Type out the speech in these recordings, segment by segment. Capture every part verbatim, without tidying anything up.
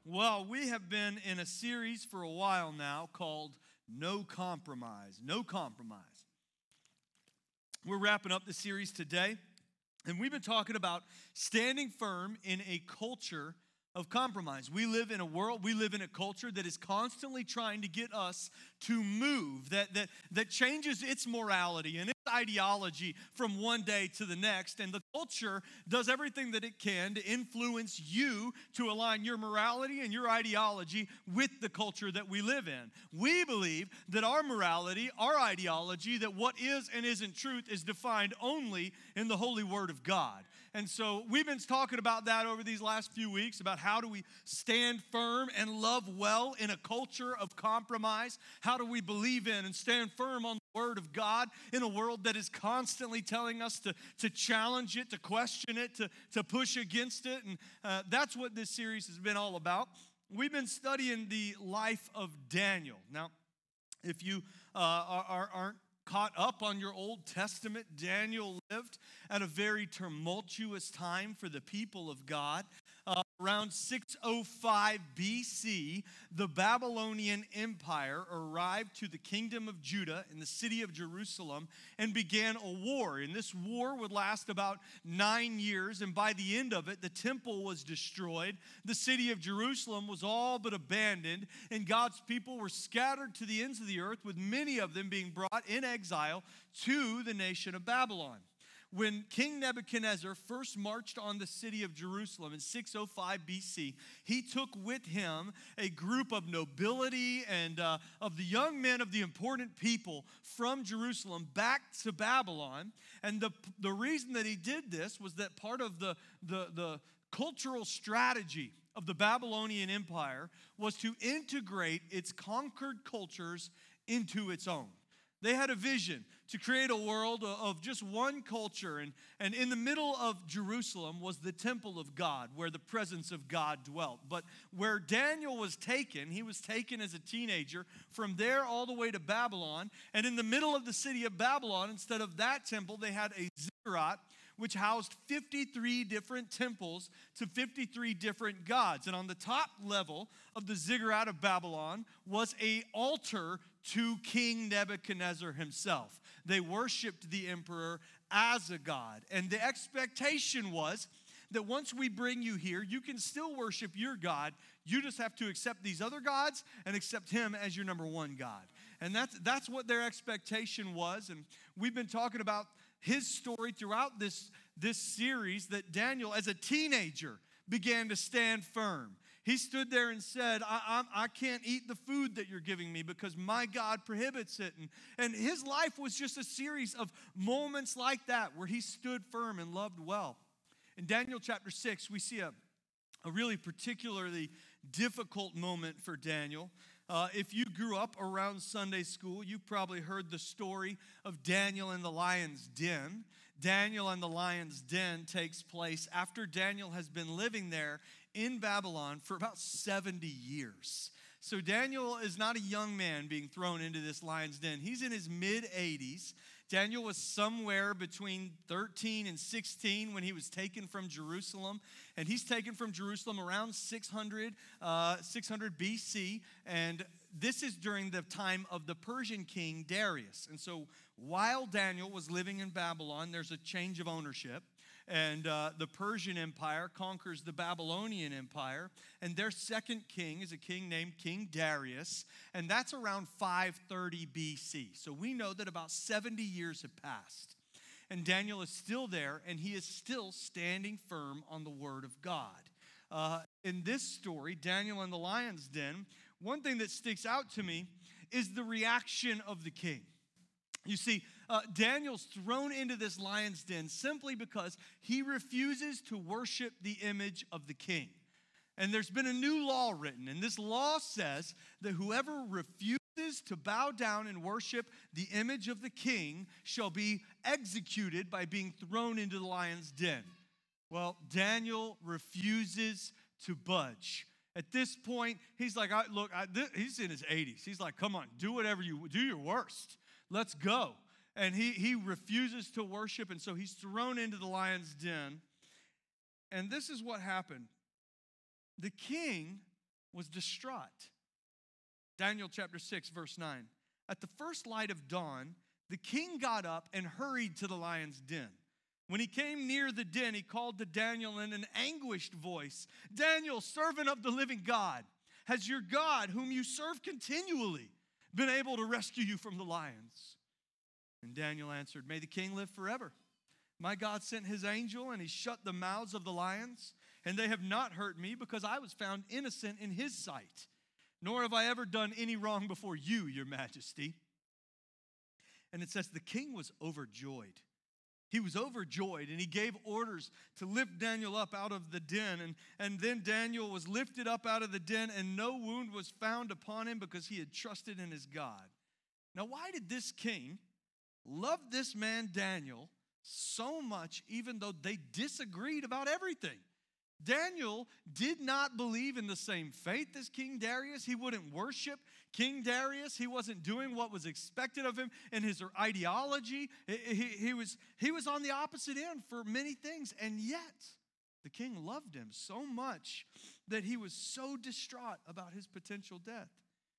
Well, we have been in a series for a while now called No Compromise. No Compromise. We're wrapping up the series today, and we've been talking about standing firm in a culture of compromise. We live in a world, we live in a culture that is constantly trying to get us to move, that, that, that changes its morality and its ideology from one day to the next. And the culture does everything that it can to influence you to align your morality and your ideology with the culture that we live in. We believe that our morality, our ideology, that what is and isn't truth is defined only in the holy word of God. And so we've been talking about that over these last few weeks, about how do we stand firm and love well in a culture of compromise? How do we believe in and stand firm on the word of God in a world that is constantly telling us to, to challenge it, to question it, to, to push against it? And uh, that's what this series has been all about. We've been studying the life of Daniel. Now, if you uh, are, are, aren't caught up on your Old Testament, Daniel lived at a very tumultuous time for the people of God. Uh, around six oh five B C, the Babylonian Empire arrived to the kingdom of Judah in the city of Jerusalem and began a war. And this war would last about nine years, and by the end of it, the temple was destroyed. The city of Jerusalem was all but abandoned, and God's people were scattered to the ends of the earth, with many of them being brought in exile to the nation of Babylon. When King Nebuchadnezzar first marched on the city of Jerusalem in six oh five B C, he took with him a group of nobility and uh, of the young men of the important people from Jerusalem back to Babylon. And the, the reason that he did this was that part of the, the, the cultural strategy of the Babylonian Empire was to integrate its conquered cultures into its own. They had a vision to create a world of just one culture. And, and in the middle of Jerusalem was the temple of God, where the presence of God dwelt. But where Daniel was taken, he was taken as a teenager from there all the way to Babylon. And in the middle of the city of Babylon, instead of that temple, they had a ziggurat, which housed fifty-three different temples to fifty-three different gods. And on the top level of the ziggurat of Babylon was an altar to King Nebuchadnezzar himself. They worshiped the emperor as a god. And the expectation was that once we bring you here, you can still worship your God. You just have to accept these other gods and accept him as your number one God. And that's, that's what their expectation was. And we've been talking about his story throughout this, this series, that Daniel, as a teenager, began to stand firm. He stood there and said, I, I, I can't eat the food that you're giving me because my God prohibits it. And, and his life was just a series of moments like that where he stood firm and loved well. In Daniel chapter six, we see a, a really particularly difficult moment for Daniel. Uh, if you grew up around Sunday school, you probably heard the story of Daniel in the lion's den. Daniel in the lion's den takes place after Daniel has been living there in Babylon for about seventy years. So Daniel is not a young man being thrown into this lion's den. He's in his mid-eighties. Daniel was somewhere between thirteen and sixteen when he was taken from Jerusalem. And he's taken from Jerusalem around six hundred, uh, six hundred B C. And this is during the time of the Persian king Darius. And so while Daniel was living in Babylon, there's a change of ownership. And uh, the Persian Empire conquers the Babylonian Empire. And their second king is a king named King Darius. And that's around five thirty B C. So we know that about seventy years have passed. And Daniel is still there, and he is still standing firm on the word of God. Uh, in this story, Daniel in the lion's den, one thing that sticks out to me is the reaction of the king. You see, uh, Daniel's thrown into this lion's den simply because he refuses to worship the image of the king. And there's been a new law written, and this law says that whoever refuses to bow down and worship the image of the king shall be executed by being thrown into the lion's den. Well, Daniel refuses to budge. At this point, he's like, I, look, I, th- he's in his eighties. He's like, come on, do whatever you, do your worst. Let's go. And he, he refuses to worship, and so he's thrown into the lion's den. And this is what happened. The king was distraught. Daniel chapter six, verse nine. At the first light of dawn, the king got up and hurried to the lion's den. When he came near the den, he called to Daniel in an anguished voice, "Daniel, servant of the living God, has your God, whom you serve continually, been able to rescue you from the lions?" And Daniel answered, "May the king live forever. My God sent his angel, and he shut the mouths of the lions, and they have not hurt me, because I was found innocent in his sight. Nor have I ever done any wrong before you, your majesty." And it says the king was overjoyed. He was overjoyed, and he gave orders to lift Daniel up out of the den. And, and then Daniel was lifted up out of the den, and no wound was found upon him, because he had trusted in his God. Now, why did this king love this man Daniel so much, even though they disagreed about everything? Daniel did not believe in the same faith as King Darius. He wouldn't worship King Darius. He wasn't doing what was expected of him in his ideology. He, he, he, was, he was on the opposite end for many things. And yet, the king loved him so much that he was so distraught about his potential death.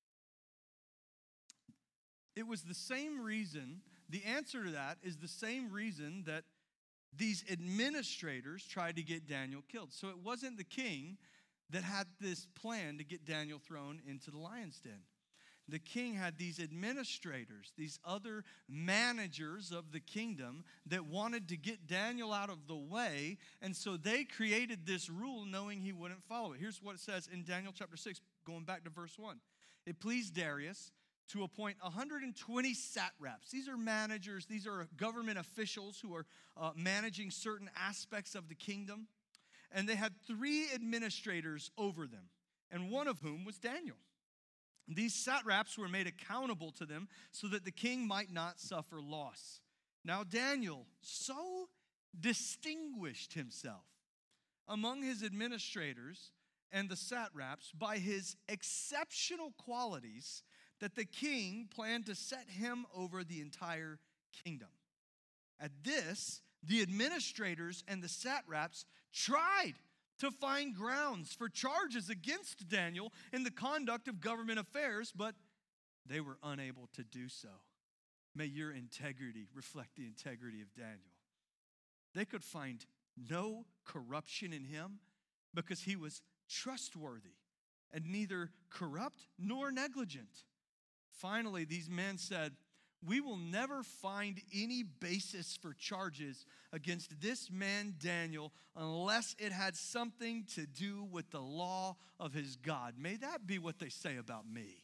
It was the same reason, the answer to that is the same reason that these administrators tried to get Daniel killed. So it wasn't the king that had this plan to get Daniel thrown into the lion's den. The king had these administrators, these other managers of the kingdom that wanted to get Daniel out of the way, and so they created this rule knowing he wouldn't follow it. Here's what it says in Daniel chapter six, going back to verse one. It pleased Darius to appoint one hundred twenty satraps. These are managers, these are government officials who are uh, managing certain aspects of the kingdom. And they had three administrators over them, and one of whom was Daniel. These satraps were made accountable to them so that the king might not suffer loss. Now Daniel so distinguished himself among his administrators and the satraps by his exceptional qualities that the king planned to set him over the entire kingdom. At this, the administrators and the satraps tried to find grounds for charges against Daniel in the conduct of government affairs, but they were unable to do so. May your integrity reflect the integrity of Daniel. They could find no corruption in him because he was trustworthy and neither corrupt nor negligent. Finally, these men said, "We will never find any basis for charges against this man Daniel unless it had something to do with the law of his God." May that be what they say about me.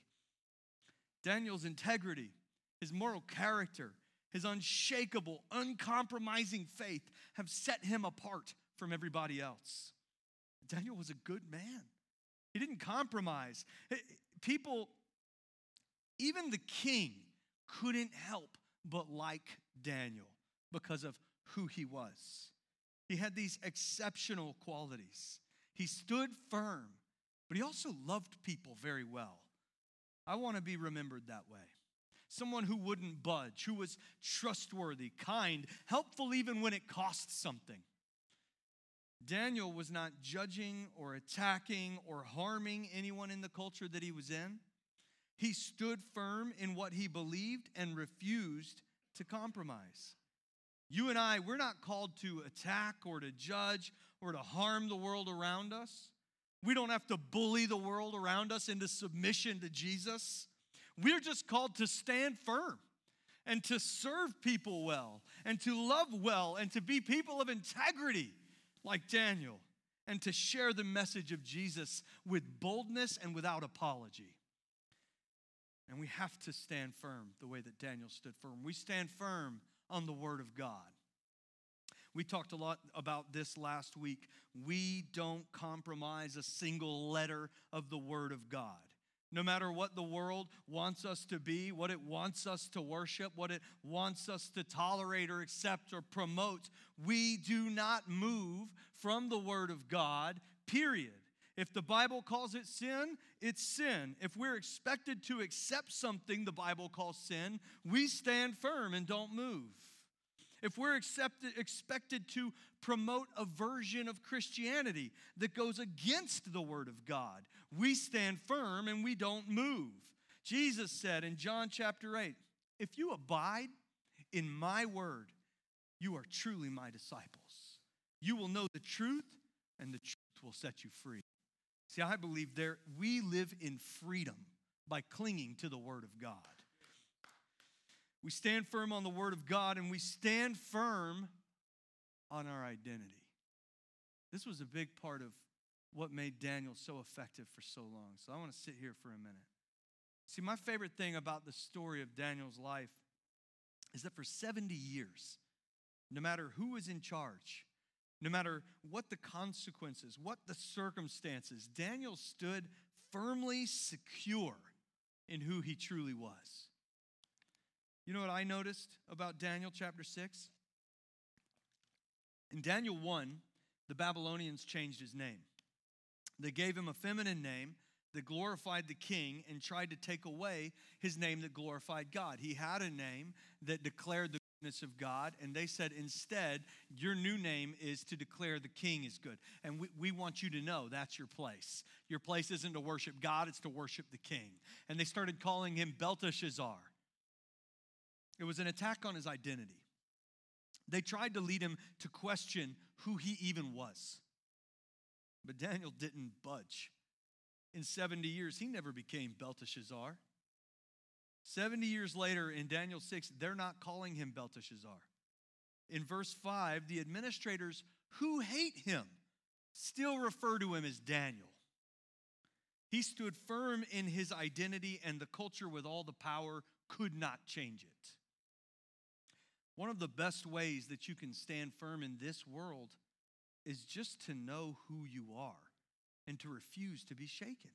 Daniel's integrity, his moral character, his unshakable, uncompromising faith have set him apart from everybody else. Daniel was a good man. He didn't compromise. People, even the king, couldn't help but like Daniel because of who he was. He had these exceptional qualities. He stood firm, but he also loved people very well. I want to be remembered that way. Someone who wouldn't budge, who was trustworthy, kind, helpful even when it cost something. Daniel was not judging or attacking or harming anyone in the culture that he was in. He stood firm in what he believed and refused to compromise. You and I, we're not called to attack or to judge or to harm the world around us. We don't have to bully the world around us into submission to Jesus. We're just called to stand firm and to serve people well and to love well and to be people of integrity like Daniel and to share the message of Jesus with boldness and without apology. And we have to stand firm the way that Daniel stood firm. We stand firm on the Word of God. We talked a lot about this last week. We don't compromise a single letter of the Word of God. No matter what the world wants us to be, what it wants us to worship, what it wants us to tolerate or accept or promote, we do not move from the Word of God, period. If the Bible calls it sin, it's sin. If we're expected to accept something the Bible calls sin, we stand firm and don't move. if we're accepted, expected to promote a version of Christianity that goes against the Word of God, we stand firm and we don't move. Jesus said in John chapter eight, if you abide in my word, you are truly my disciples. You will know the truth, and the truth will set you free. See, I believe there we live in freedom by clinging to the Word of God. We stand firm on the Word of God, and we stand firm on our identity. This was a big part of what made Daniel so effective for so long. So I want to sit here for a minute. See, my favorite thing about the story of Daniel's life is that for seventy years, no matter who was in charge, no matter what the consequences, what the circumstances, Daniel stood firmly secure in who he truly was. You know what I noticed about Daniel chapter six? In Daniel one, the Babylonians changed his name. They gave him a feminine name that glorified the king and tried to take away his name that glorified God. He had a name that declared the goodness of God, and they said, instead, your new name is to declare the king is good. And we, we want you to know that's your place. Your place isn't to worship God, it's to worship the king. And they started calling him Belteshazzar. It was an attack on his identity. They tried to lead him to question who he even was. But Daniel didn't budge. In seventy years, he never became Belteshazzar. seventy years later, in Daniel six, they're not calling him Belteshazzar. In verse five, the administrators who hate him still refer to him as Daniel. He stood firm in his identity, and the culture with all the power could not change it. One of the best ways that you can stand firm in this world is just to know who you are and to refuse to be shaken.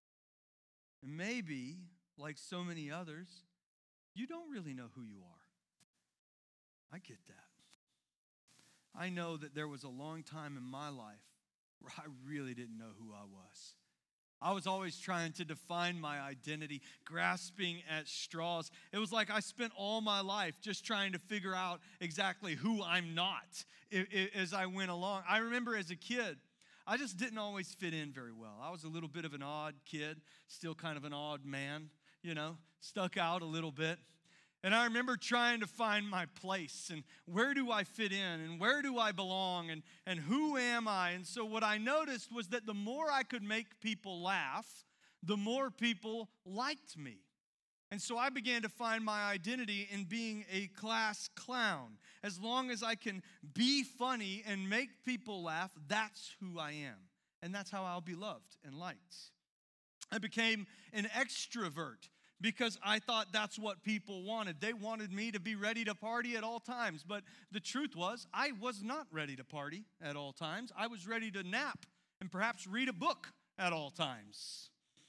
And maybe, like so many others, you don't really know who you are. I get that. I know that there was a long time in my life where I really didn't know who I was. I was always trying to define my identity, grasping at straws. It was like I spent all my life just trying to figure out exactly who I'm not as I went along. I remember as a kid, I just didn't always fit in very well. I was a little bit of an odd kid, still kind of an odd man, you know, stuck out a little bit. And I remember trying to find my place and where do I fit in and where do I belong and, and who am I? And so what I noticed was that the more I could make people laugh, the more people liked me. And so I began to find my identity in being a class clown. As long as I can be funny and make people laugh, that's who I am. And that's how I'll be loved and liked. I became an extrovert because I thought that's what people wanted. They wanted me to be ready to party at all times. But the truth was, I was not ready to party at all times. I was ready to nap and perhaps read a book at all times.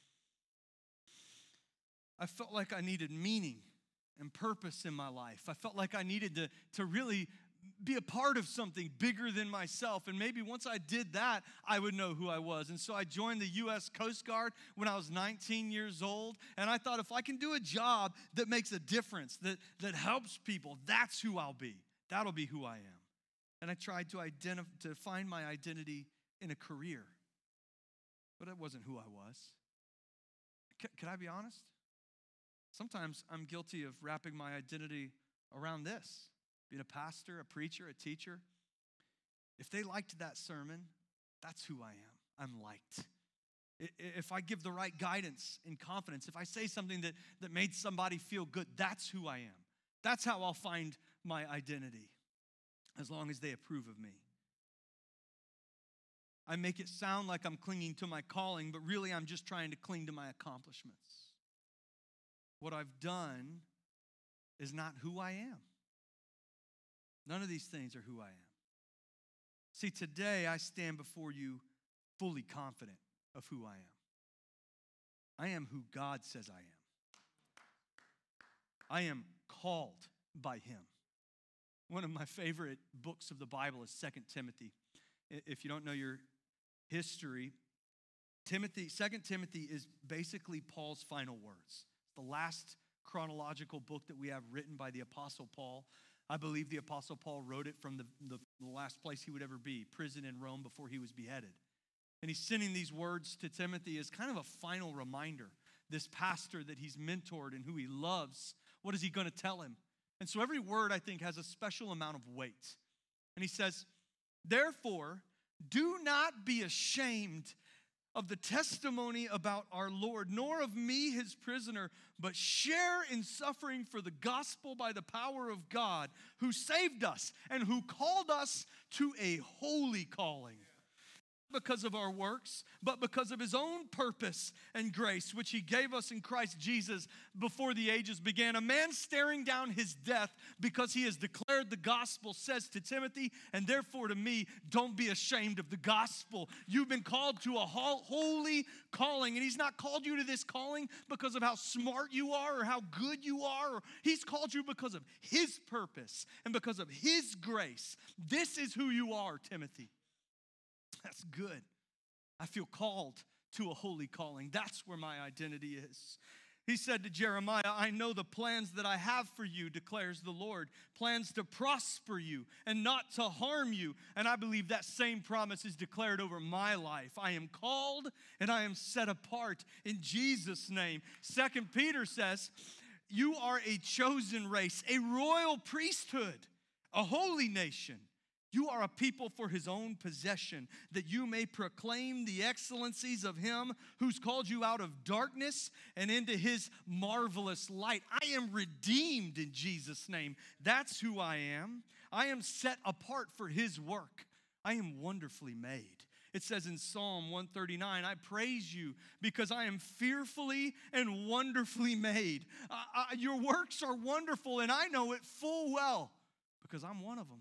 I felt like I needed meaning and purpose in my life. I felt like I needed to, to really be a part of something bigger than myself. And maybe once I did that, I would know who I was. And so I joined the U S Coast Guard when I was nineteen years old. And I thought if I can do a job that makes a difference, that, that helps people, that's who I'll be. That'll be who I am. And I tried to identify, to find my identity in a career. But that wasn't who I was. C- could I be honest? Sometimes I'm guilty of wrapping my identity around this, being a pastor, a preacher, a teacher. If they liked that sermon, that's who I am. I'm liked. If I give the right guidance and confidence, if I say something that, that made somebody feel good, that's who I am. That's how I'll find my identity, as long as they approve of me. I make it sound like I'm clinging to my calling, but really I'm just trying to cling to my accomplishments. What I've done is not who I am. None of these things are who I am. See, today I stand before you fully confident of who I am. I am who God says I am. I am called by Him. One of my favorite books of the Bible is Second Timothy. If you don't know your history, Timothy, Second Timothy is basically Paul's final words. The last chronological book that we have written by the Apostle Paul. I believe the Apostle Paul wrote it from the, the, the last place he would ever be, prison in Rome before he was beheaded. And he's sending these words to Timothy as kind of a final reminder. This pastor that he's mentored and who he loves, what is he going to tell him? And so every word, I think, has a special amount of weight. And he says, therefore, do not be ashamed of the testimony about our Lord, nor of me, his prisoner, but share in suffering for the gospel by the power of God, who saved us and who called us to a holy calling. Because of our works, but because of his own purpose and grace, which he gave us in Christ Jesus before the ages began. A man staring down his death because he has declared the gospel says to Timothy, and therefore to me, don't be ashamed of the gospel. You've been called to a holy calling, and he's not called you to this calling because of how smart you are or how good you are. Or he's called you because of his purpose and because of his grace. This is who you are, Timothy. That's good. I feel called to a holy calling. That's where my identity is. He said to Jeremiah, I know the plans that I have for you, declares the Lord, plans to prosper you and not to harm you. And I believe that same promise is declared over my life. I am called and I am set apart in Jesus' name. Second Peter says, you are a chosen race, a royal priesthood, a holy nation. You are a people for his own possession, that you may proclaim the excellencies of him who's called you out of darkness and into his marvelous light. I am redeemed in Jesus' name. That's who I am. I am set apart for his work. I am wonderfully made. It says in Psalm one thirty-nine, I praise you because I am fearfully and wonderfully made. I, I, your works are wonderful, and I know it full well because I'm one of them.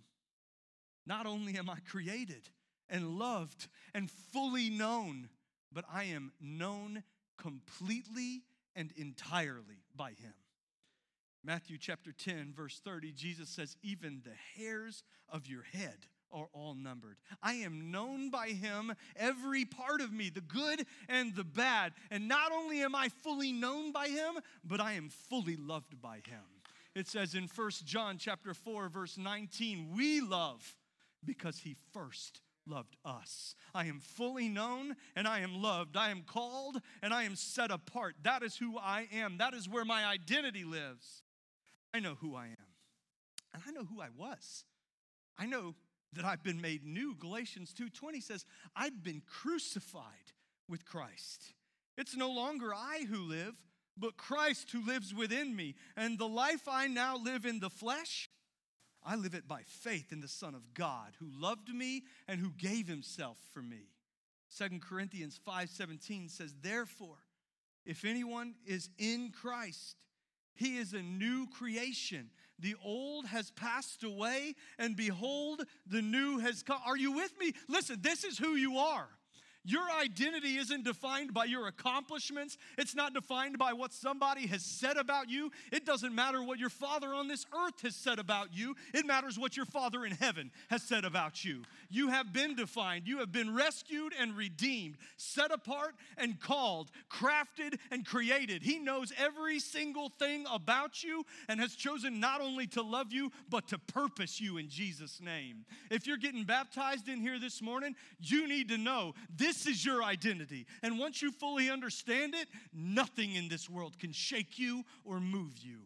Not only am I created and loved and fully known, but I am known completely and entirely by him. Matthew chapter ten, verse thirty, Jesus says, even the hairs of your head are all numbered. I am known by him, every part of me, the good and the bad. And not only am I fully known by him, but I am fully loved by him. It says in First John chapter four, verse nineteen, we love because he first loved us. I am fully known and I am loved. I am called and I am set apart. That is who I am. That is where my identity lives. I know who I am. And I know who I was. I know that I've been made new. Galatians two twenty says, I've been crucified with Christ. It's no longer I who live, but Christ who lives within me. And the life I now live in the flesh, I live it by faith in the Son of God who loved me and who gave himself for me. Second Corinthians five seventeen says, therefore, if anyone is in Christ, he is a new creation. The old has passed away, and behold, the new has come. Are you with me? Listen, this is who you are. Your identity isn't defined by your accomplishments. It's not defined by what somebody has said about you. It doesn't matter what your father on this earth has said about you. It matters what your father in heaven has said about you. You have been defined. You have been rescued and redeemed, set apart and called, crafted and created. He knows every single thing about you and has chosen not only to love you, but to purpose you in Jesus' name. If you're getting baptized in here this morning, you need to know this This is your identity. And once you fully understand it, nothing in this world can shake you or move you.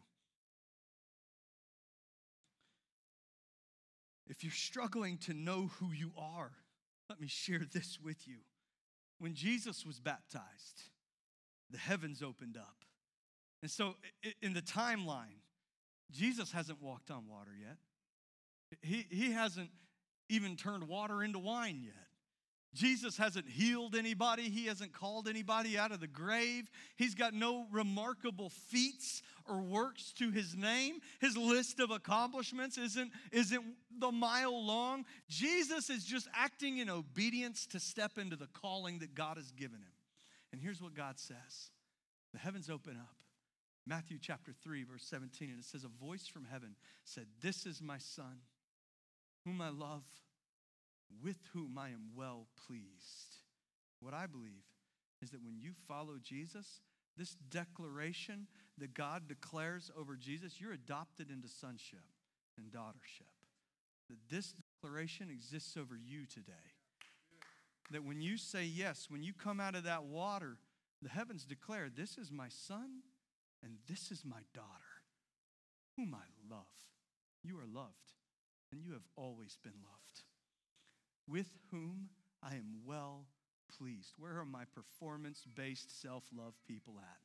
If you're struggling to know who you are, let me share this with you. When Jesus was baptized, the heavens opened up. And so in the timeline, Jesus hasn't walked on water yet. He, he hasn't even turned water into wine yet. Jesus hasn't healed anybody. He hasn't called anybody out of the grave. He's got no remarkable feats or works to his name. His list of accomplishments isn't, isn't the mile long. Jesus is just acting in obedience to step into the calling that God has given him. And here's what God says. The heavens open up. Matthew chapter three, verse seventeen, and it says, a voice from heaven said, this is my son, whom I love, with whom I am well pleased. What I believe is that when you follow Jesus, this declaration that God declares over Jesus, you're adopted into sonship. and daughtership. That this declaration exists over you today. That when you say yes, when you come out of that water, the heavens declare, this is my son and this is my daughter, whom I love. You are loved, and you have always been loved. With whom I am well pleased. Where are my performance-based self-love people at?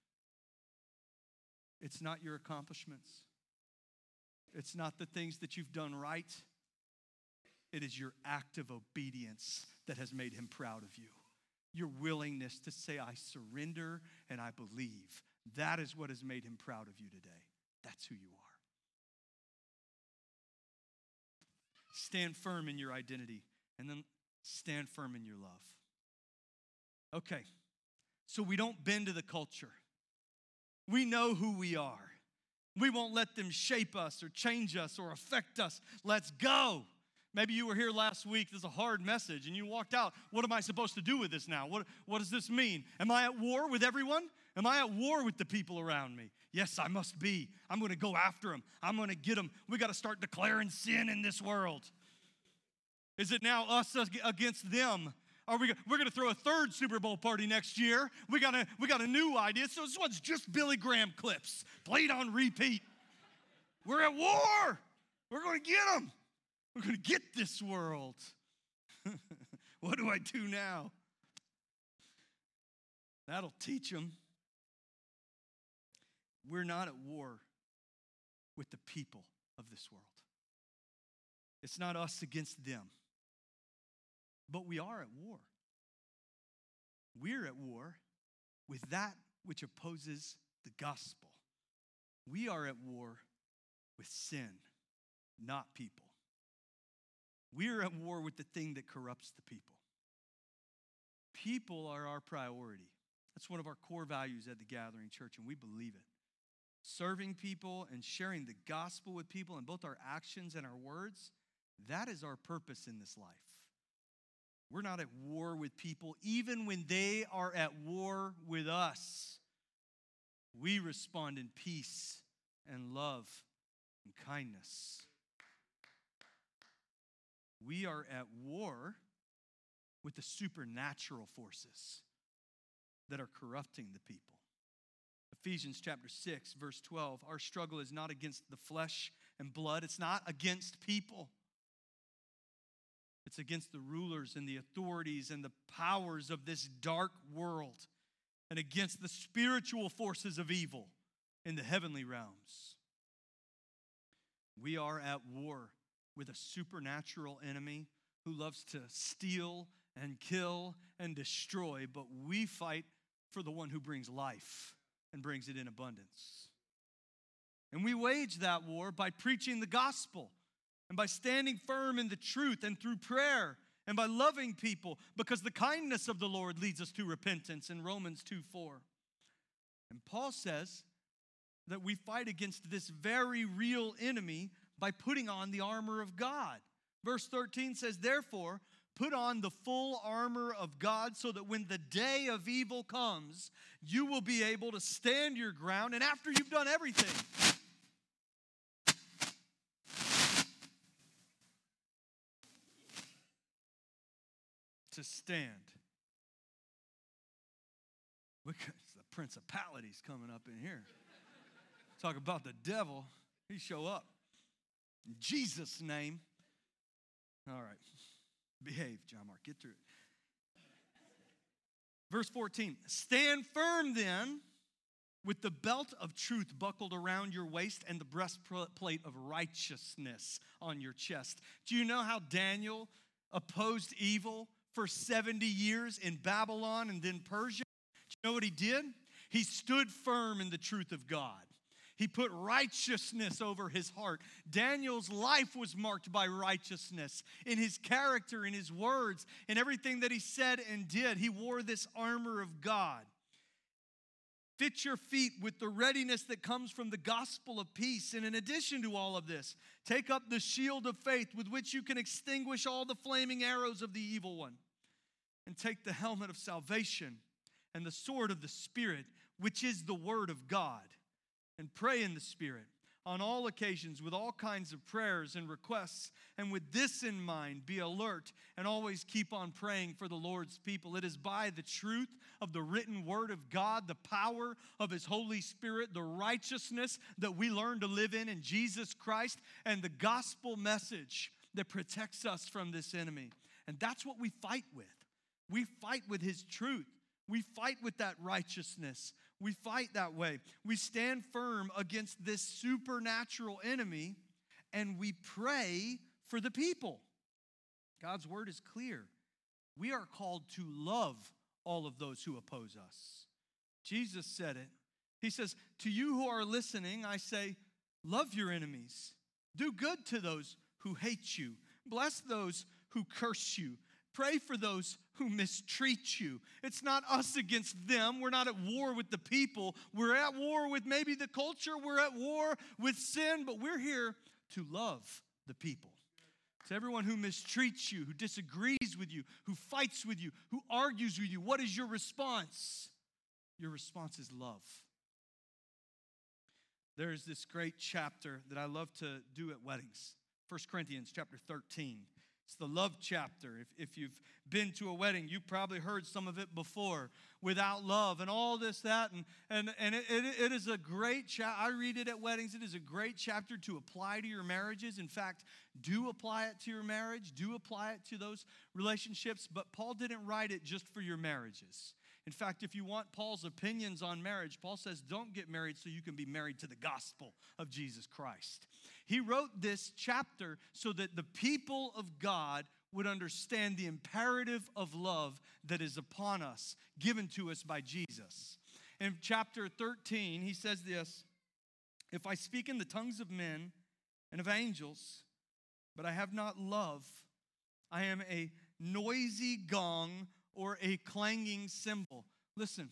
It's not your accomplishments. It's not the things that you've done right. It is your act of obedience that has made him proud of you. Your willingness to say, I surrender and I believe. That is what has made him proud of you today. That's who you are. Stand firm in your identity, and then stand firm in your love. Okay, so we don't bend to the culture. We know who we are. We won't let them shape us or change us or affect us. Let's go. Maybe you were here last week. This is a hard message, and you walked out. What am I supposed to do with this now? What, what does this mean? Am I at war with everyone? Am I at war with the people around me? Yes, I must be. I'm going to go after them. I'm going to get them. We got to start declaring sin in this world. Is it now us against them? Are we? We're going to throw a third Super Bowl party next year. We got a we got a new idea. So this one's just Billy Graham clips played on repeat. We're at war. We're going to get them. We're going to get this world. What do I do now? That'll teach them. We're not at war with the people of this world. It's not us against them. But we are at war. We're at war with that which opposes the gospel. We are at war with sin, not people. We're at war with the thing that corrupts the people. People are our priority. That's one of our core values at the Gathering Church, and we believe it. Serving people and sharing the gospel with people in both our actions and our words, that is our purpose in this life. We're not at war with people, even when they are at war with us. We respond in peace and love and kindness. We are at war with the supernatural forces that are corrupting the people. Ephesians chapter six, verse twelve, our struggle is not against the flesh and blood. It's not against people. It's against the rulers and the authorities and the powers of this dark world and against the spiritual forces of evil in the heavenly realms. We are at war with a supernatural enemy who loves to steal and kill and destroy, but we fight for the one who brings life and brings it in abundance. And we wage that war by preaching the gospel and by standing firm in the truth and through prayer and by loving people, because the kindness of the Lord leads us to repentance in Romans two four. And Paul says that we fight against this very real enemy by putting on the armor of God. Verse thirteen says, therefore, put on the full armor of God so that when the day of evil comes, you will be able to stand your ground. And after you've done everything, to stand. Look, the principalities coming up in here. Talk about the devil. He show up. In Jesus' name. All right. Behave, John Mark. Get through it. Verse fourteen. Stand firm then with the belt of truth buckled around your waist and the breastplate of righteousness on your chest. Do you know how Daniel opposed evil for seventy years in Babylon and then Persia? Do you know what he did? He stood firm in the truth of God. He put righteousness over his heart. Daniel's life was marked by righteousness in his character, in his words, in everything that he said and did. He wore this armor of God. Fit your feet with the readiness that comes from the gospel of peace. And in addition to all of this, take up the shield of faith with which you can extinguish all the flaming arrows of the evil one. And take the helmet of salvation and the sword of the Spirit, which is the word of God. And pray in the Spirit on all occasions with all kinds of prayers and requests. And with this in mind, be alert and always keep on praying for the Lord's people. It is by the truth of the written word of God, the power of His Holy Spirit, the righteousness that we learn to live in in Jesus Christ, and the gospel message that protects us from this enemy. And that's what we fight with. We fight with His truth. We fight with that righteousness. We fight that way. We stand firm against this supernatural enemy, and we pray for the people. God's word is clear. We are called to love all of those who oppose us. Jesus said it. He says, to you who are listening, I say, love your enemies. Do good to those who hate you. Bless those who curse you. Pray for those who mistreat you. It's not us against them. We're not at war with the people. We're at war with maybe the culture. We're at war with sin, but we're here to love the people. To everyone who mistreats you, who disagrees with you, who fights with you, who argues with you, what is your response? Your response is love. There's this great chapter that I love to do at weddings. First Corinthians chapter thirteen. It's the love chapter. If, if you've been to a wedding, you've probably heard some of it before. Without love and all this, that. And, and, and it, it, it is a great chapter. I read it at weddings. It is a great chapter to apply to your marriages. In fact, do apply it to your marriage. Do apply it to those relationships. But Paul didn't write it just for your marriages. In fact, if you want Paul's opinions on marriage, Paul says, don't get married so you can be married to the gospel of Jesus Christ. He wrote this chapter so that the people of God would understand the imperative of love that is upon us, given to us by Jesus. In chapter thirteen, he says this, if I speak in the tongues of men and of angels, but I have not love, I am a noisy gong or a clanging cymbal. Listen,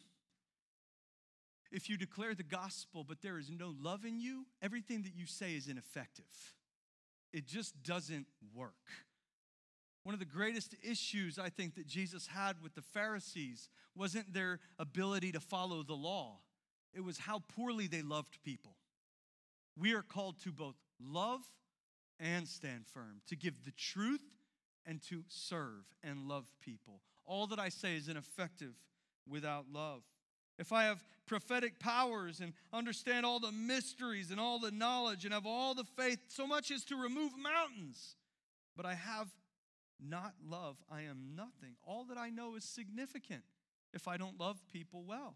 if you declare the gospel, but there is no love in you, everything that you say is ineffective. It just doesn't work. One of the greatest issues I think that Jesus had with the Pharisees wasn't their ability to follow the law. It was how poorly they loved people. We are called to both love and stand firm, to give the truth and to serve and love people. All that I say is ineffective without love. If I have prophetic powers and understand all the mysteries and all the knowledge and have all the faith, so much as to remove mountains, but I have not love, I am nothing. All that I know is significant if I don't love people well.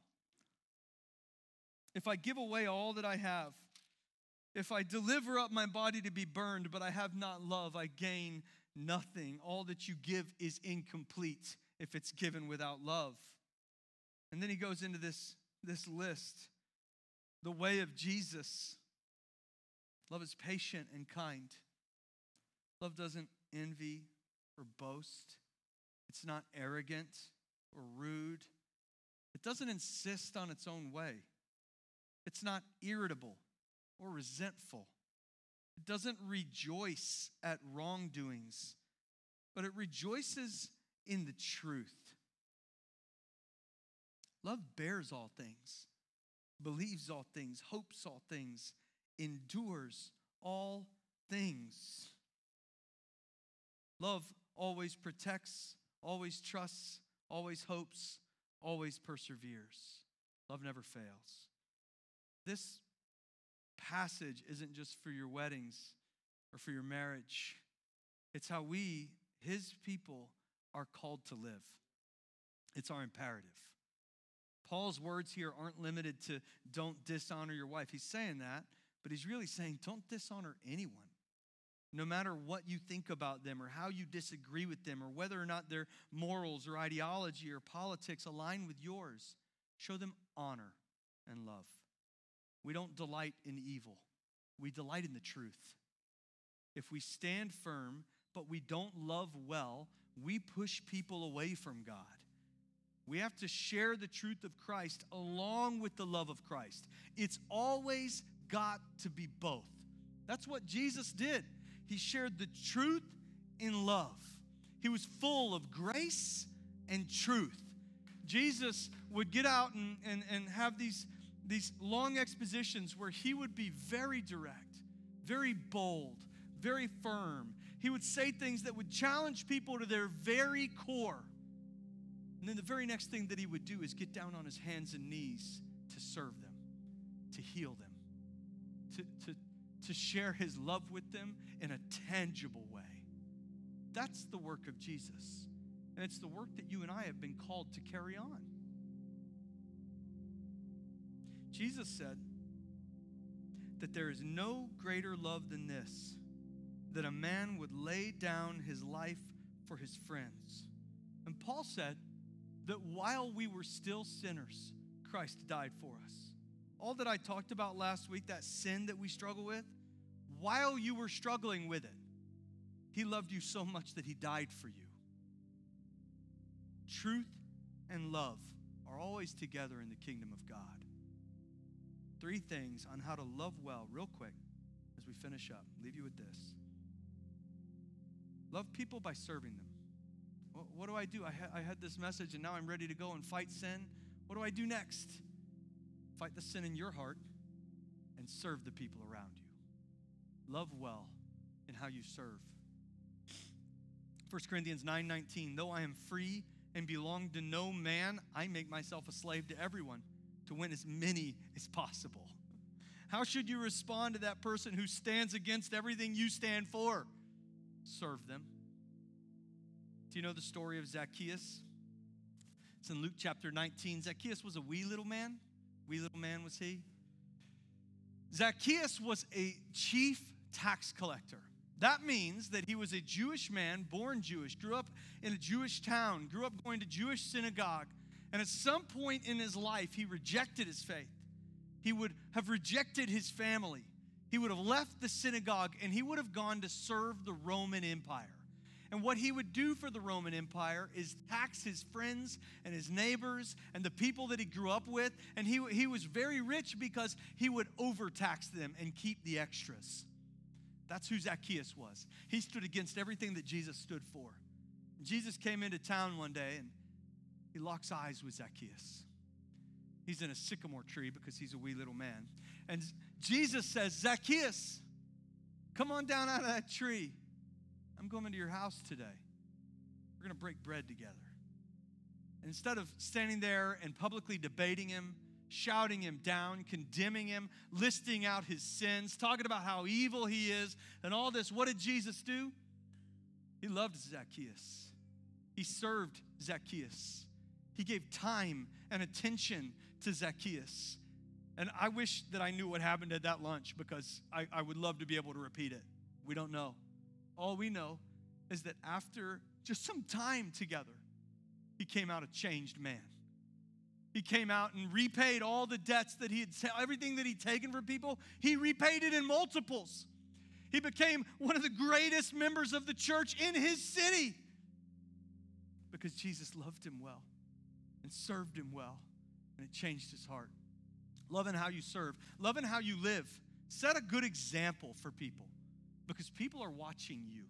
If I give away all that I have, if I deliver up my body to be burned, but I have not love, I gain nothing. All that you give is incomplete if it's given without love. And then he goes into this, this list. The way of Jesus. Love is patient and kind. Love doesn't envy or boast. It's not arrogant or rude. It doesn't insist on its own way. It's not irritable or resentful. It doesn't rejoice at wrongdoings, but it rejoices in the truth. Love bears all things, believes all things, hopes all things, endures all things. Love always protects, always trusts, always hopes, always perseveres. Love never fails. This passage isn't just for your weddings or for your marriage. It's how we, His people, are called to live. It's our imperative. Paul's words here aren't limited to don't dishonor your wife. He's saying that, but he's really saying don't dishonor anyone. No matter what you think about them or how you disagree with them or whether or not their morals or ideology or politics align with yours, show them honor and love. We don't delight in evil. We delight in the truth. If we stand firm, but we don't love well, we push people away from God. We have to share the truth of Christ along with the love of Christ. It's always got to be both. That's what Jesus did. He shared the truth in love. He was full of grace and truth. Jesus would get out and, and, and have these, these long expositions where he would be very direct. very bold, very firm. He would say things that would challenge people to their very core. And then the very next thing that he would do is get down on his hands and knees to serve them, to heal them, to, to, to share his love with them in a tangible way. That's the work of Jesus. And it's the work that you and I have been called to carry on. Jesus said that there is no greater love than this, that a man would lay down his life for his friends. And Paul said that while we were still sinners, Christ died for us. All that I talked about last week, that sin that we struggle with, while you were struggling with it, he loved you so much that he died for you. Truth and love are always together in the kingdom of God. Three things on how to love well, real quick, as we finish up. Leave you with this. Love people by serving them. What, what do I do? I, ha- I had this message, and now I'm ready to go and fight sin. What do I do next? Fight the sin in your heart and serve the people around you. Love well in how you serve. First Corinthians nine nineteen, though I am free and belong to no man, I make myself a slave to everyone to win as many as possible. How should you respond to that person who stands against everything you stand for? Serve them. Do you know the story of Zacchaeus? It's in Luke chapter nineteen. Zacchaeus was a wee little man. Wee little man was he. Zacchaeus was a chief tax collector. That means that he was a Jewish man, born Jewish, grew up in a Jewish town, grew up going to Jewish synagogue, and at some point in his life, he rejected his faith. He would have rejected his family. He would have left the synagogue, and he would have gone to serve the Roman Empire. And what he would do for the Roman Empire is tax his friends and his neighbors and the people that he grew up with, and he, he was very rich because he would overtax them and keep the extras. That's who Zacchaeus was. He stood against everything that Jesus stood for. Jesus came into town one day, and he locks eyes with Zacchaeus. He's in a sycamore tree because he's a wee little man. And Jesus says, Zacchaeus, come on down out of that tree. I'm going into your house today. We're going to break bread together. And instead of standing there and publicly debating him, shouting him down, condemning him, listing out his sins, talking about how evil he is, and all this, what did Jesus do? He loved Zacchaeus. He served Zacchaeus. He gave time and attention to Zacchaeus. And I wish that I knew what happened at that lunch, because I, I would love to be able to repeat it. We don't know. All we know is that after just some time together, he came out a changed man. He came out and repaid all the debts that he had, everything that he'd taken from people, he repaid it in multiples. He became one of the greatest members of the church in his city because Jesus loved him well and served him well, and it changed his heart. Loving how you serve, loving how you live. Set a good example for people because people are watching you.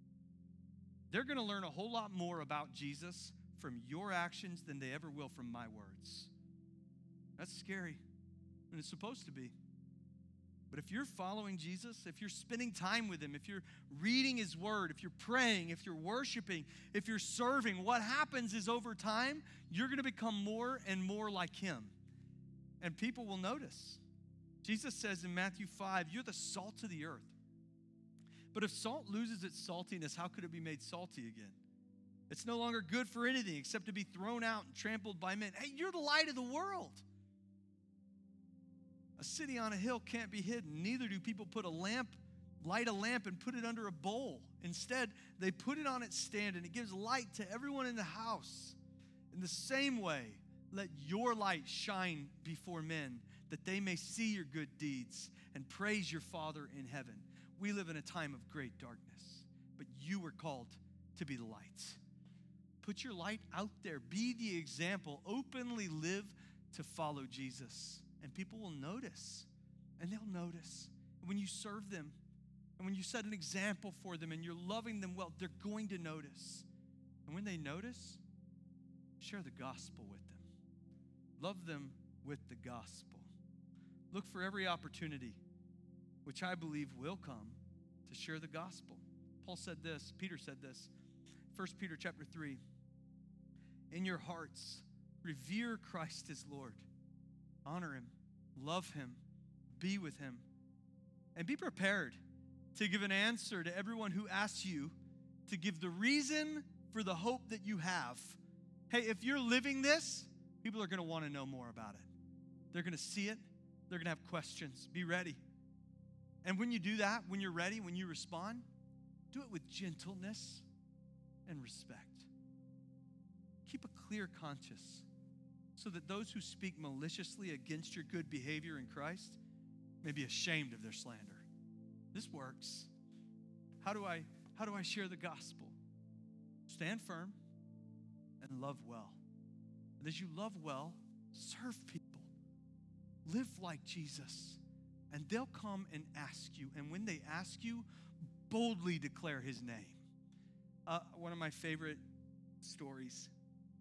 They're going to learn a whole lot more about Jesus from your actions than they ever will from my words. That's scary, and it's supposed to be. But if you're following Jesus, if you're spending time with him, if you're reading his word, if you're praying, if you're worshiping, if you're serving, what happens is over time, you're going to become more and more like him. And people will notice. Jesus says in Matthew five, you're the salt of the earth. But if salt loses its saltiness, how could it be made salty again? It's no longer good for anything except to be thrown out and trampled by men. Hey, you're the light of the world. A city on a hill can't be hidden. Neither do people put a lamp, light a lamp and put it under a bowl. Instead, they put it on its stand, and it gives light to everyone in the house. In the same way, let your light shine before men, that they may see your good deeds and praise your Father in heaven. We live in a time of great darkness, but you were called to be the light. Put your light out there. Be the example. Openly live to follow Jesus. And people will notice. And they'll notice. When you serve them, and when you set an example for them, and you're loving them well, they're going to notice. And when they notice, share the gospel with them. Love them with the gospel. Look for every opportunity which I believe will come to share the gospel. Paul said this, Peter said this, First Peter chapter three, in your hearts, revere Christ as Lord. Honor him, love him, be with him, and be prepared to give an answer to everyone who asks you to give the reason for the hope that you have. Hey, if you're living this, people are going to want to know more about it. They're going to see it. They're going to have questions. Be ready. And when you do that, when you're ready, when you respond, do it with gentleness and respect. Keep a clear conscience so that those who speak maliciously against your good behavior in Christ may be ashamed of their slander. This works. How do I, how do I share the gospel? Stand firm and love well. And as you love well, serve people. Live like Jesus. And they'll come and ask you. And when they ask you, boldly declare his name. Uh, one of my favorite stories.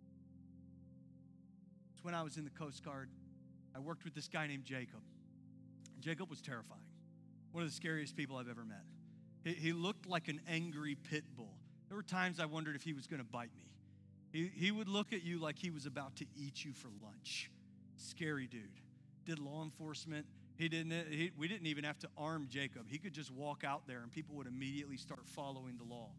It's when I was in the Coast Guard. I worked with this guy named Jacob. And Jacob was terrifying. One of the scariest people I've ever met. He, he looked like an angry pit bull. There were times I wondered if he was going to bite me. He, he would look at you like he was about to eat you for lunch. Scary dude. Did law enforcement. He didn't. He, we didn't even have to arm Jacob. He could just walk out there and people would immediately start following the law.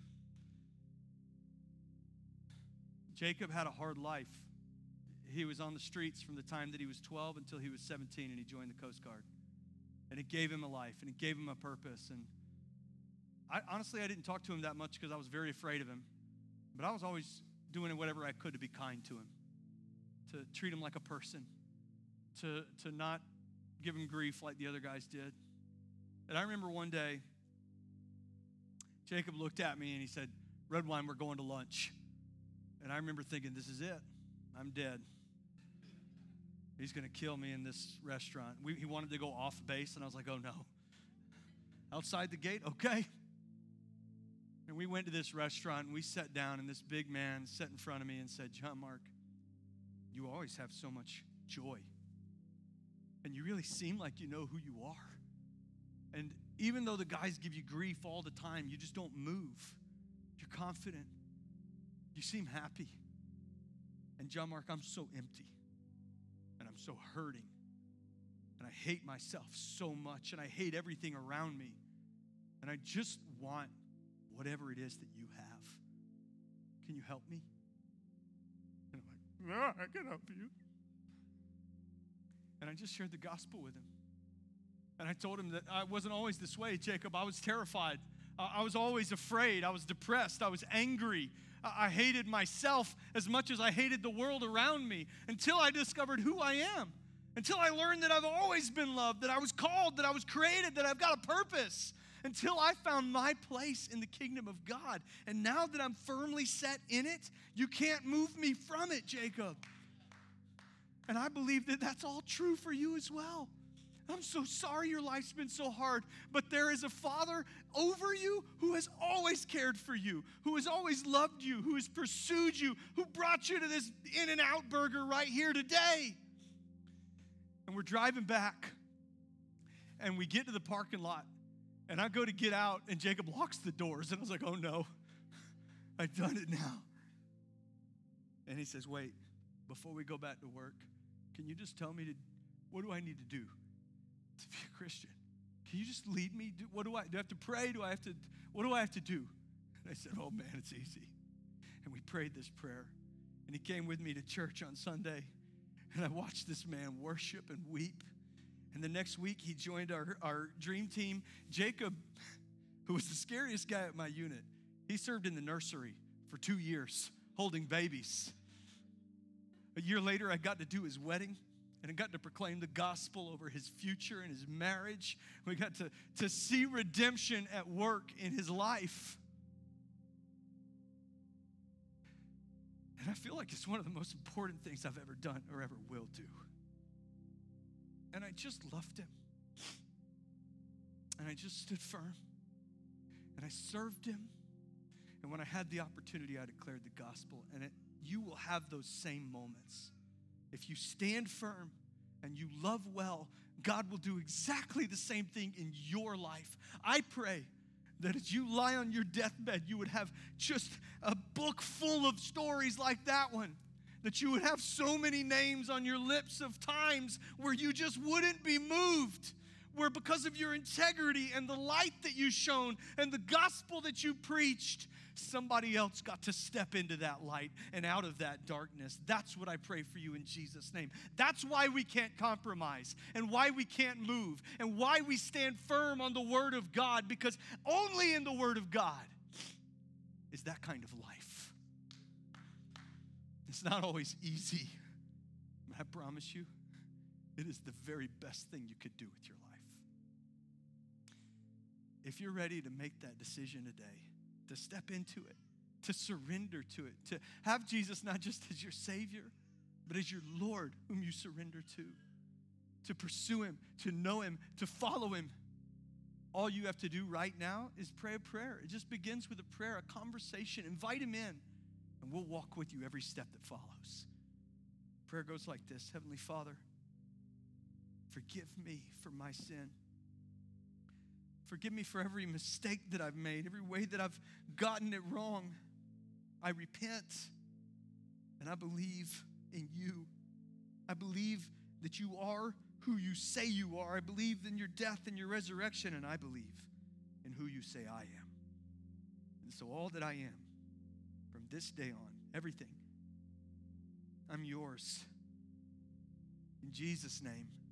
Jacob had a hard life. He was on the streets from the time that he was twelve until he was seventeen, and he joined the Coast Guard. And it gave him a life, and it gave him a purpose. And I honestly, I didn't talk to him that much because I was very afraid of him. But I was always doing whatever I could to be kind to him, to treat him like a person, to, to not give him grief like the other guys did. And I remember one day, Jacob looked at me and he said, "Redwine, we're going to lunch." And I remember thinking, this is it. I'm dead. He's going to kill me in this restaurant. We, he wanted to go off base, and I was like, oh, no. Outside the gate? Okay. And we went to this restaurant, and we sat down, and this big man sat in front of me and said, "John Mark, you always have so much joy. And you really seem like you know who you are. And even though the guys give you grief all the time, you just don't move. You're confident. You seem happy. And John Mark, I'm so empty. And I'm so hurting. And I hate myself so much. And I hate everything around me. And I just want whatever it is that you have. Can you help me?" And I'm like, "No, I can help you." And I just shared the gospel with him. And I told him that I wasn't always this way, Jacob. I was terrified. I was always afraid. I was depressed. I was angry. I hated myself as much as I hated the world around me until I discovered who I am. Until I learned that I've always been loved, that I was called, that I was created, that I've got a purpose. Until I found my place in the kingdom of God. And now that I'm firmly set in it, you can't move me from it, Jacob. And I believe that that's all true for you as well. I'm so sorry your life's been so hard, but there is a Father over you who has always cared for you, who has always loved you, who has pursued you, who brought you to this In-N-Out burger right here today. And we're driving back, and we get to the parking lot, and I go to get out, and Jacob locks the doors, and I was like, oh no, I've done it now. And he says, "Wait, before we go back to work, can you just tell me, to, what do I need to do to be a Christian? Can you just lead me? Do, what do I, do I have to pray? Do I have to, what do I have to do?" And I said, "Oh man, it's easy." And we prayed this prayer. And he came with me to church on Sunday. And I watched this man worship and weep. And the next week he joined our, our dream team. Jacob, who was the scariest guy at my unit, he served in the nursery for two years, holding babies. A year later, I got to do his wedding. And I got to proclaim the gospel over his future and his marriage. We got to, to see redemption at work in his life. And I feel like it's one of the most important things I've ever done or ever will do. And I just loved him. And I just stood firm. And I served him. And when I had the opportunity, I declared the gospel. And it, you will have those same moments. If you stand firm and you love well, God will do exactly the same thing in your life. I pray that as you lie on your deathbed, you would have just a book full of stories like that one. That you would have so many names on your lips of times where you just wouldn't be moved. Where because of your integrity and the light that you shone and the gospel that you preached, somebody else got to step into that light and out of that darkness. That's what I pray for you in Jesus' name. That's why we can't compromise and why we can't move and why we stand firm on the Word of God, because only in the Word of God is that kind of life. It's not always easy, but I promise you, it is the very best thing you could do with your life. If you're ready to make that decision today, to step into it, to surrender to it, to have Jesus not just as your Savior, but as your Lord whom you surrender to, to pursue Him, to know Him, to follow Him, all you have to do right now is pray a prayer. It just begins with a prayer, a conversation. Invite Him in. And we'll walk with you every step that follows. Prayer goes like this. Heavenly Father, forgive me for my sin. Forgive me for every mistake that I've made, every way that I've gotten it wrong. I repent, and I believe in you. I believe that you are who you say you are. I believe in your death and your resurrection, and I believe in who you say I am. And so all that I am, from this day on, everything, I'm yours. In Jesus' name.